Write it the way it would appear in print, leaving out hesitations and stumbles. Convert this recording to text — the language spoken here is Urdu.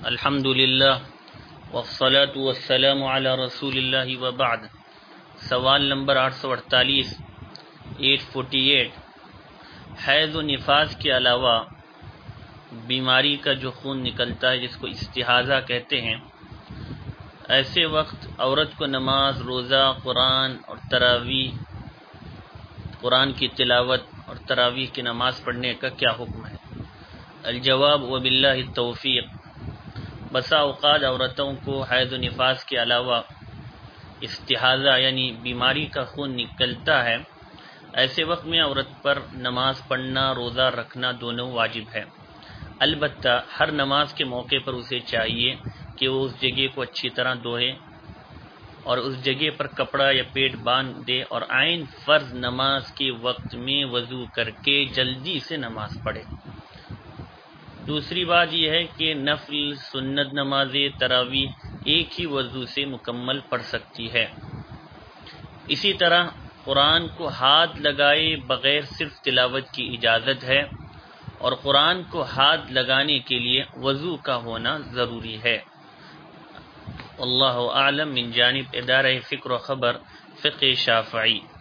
الحمد للہ والصلاة والسلام علی رسول اللہ وبعد۔ سوال نمبر 848 حیض و نفاس کے علاوہ بیماری کا جو خون نکلتا ہے جس کو استحاضہ کہتے ہیں، ایسے وقت عورت کو نماز، روزہ، قرآن اور تراویح، قرآن کی تلاوت اور تراویح کی نماز پڑھنے کا کیا حکم ہے؟ الجواب وباللہ التوفیق۔ بسا اوقات عورتوں کو حیض و نفاس کے علاوہ استحاضہ یعنی بیماری کا خون نکلتا ہے، ایسے وقت میں عورت پر نماز پڑھنا، روزہ رکھنا دونوں واجب ہے۔ البتہ ہر نماز کے موقع پر اسے چاہیے کہ وہ اس جگہ کو اچھی طرح دھوئے اور اس جگہ پر کپڑا یا پیڈ باندھ دے اور عین فرض نماز کے وقت میں وضو کر کے جلدی سے نماز پڑھے۔ دوسری بات یہ ہے کہ نفل سنت نمازیں تراویح ایک ہی وضو سے مکمل پڑھ سکتی ہے۔ اسی طرح قرآن کو ہاتھ لگائے بغیر صرف تلاوت کی اجازت ہے، اور قرآن کو ہاتھ لگانے کے لیے وضو کا ہونا ضروری ہے۔ واللہ اعلم۔ من جانب ادارہ فکر و خبر فقہ شافعی۔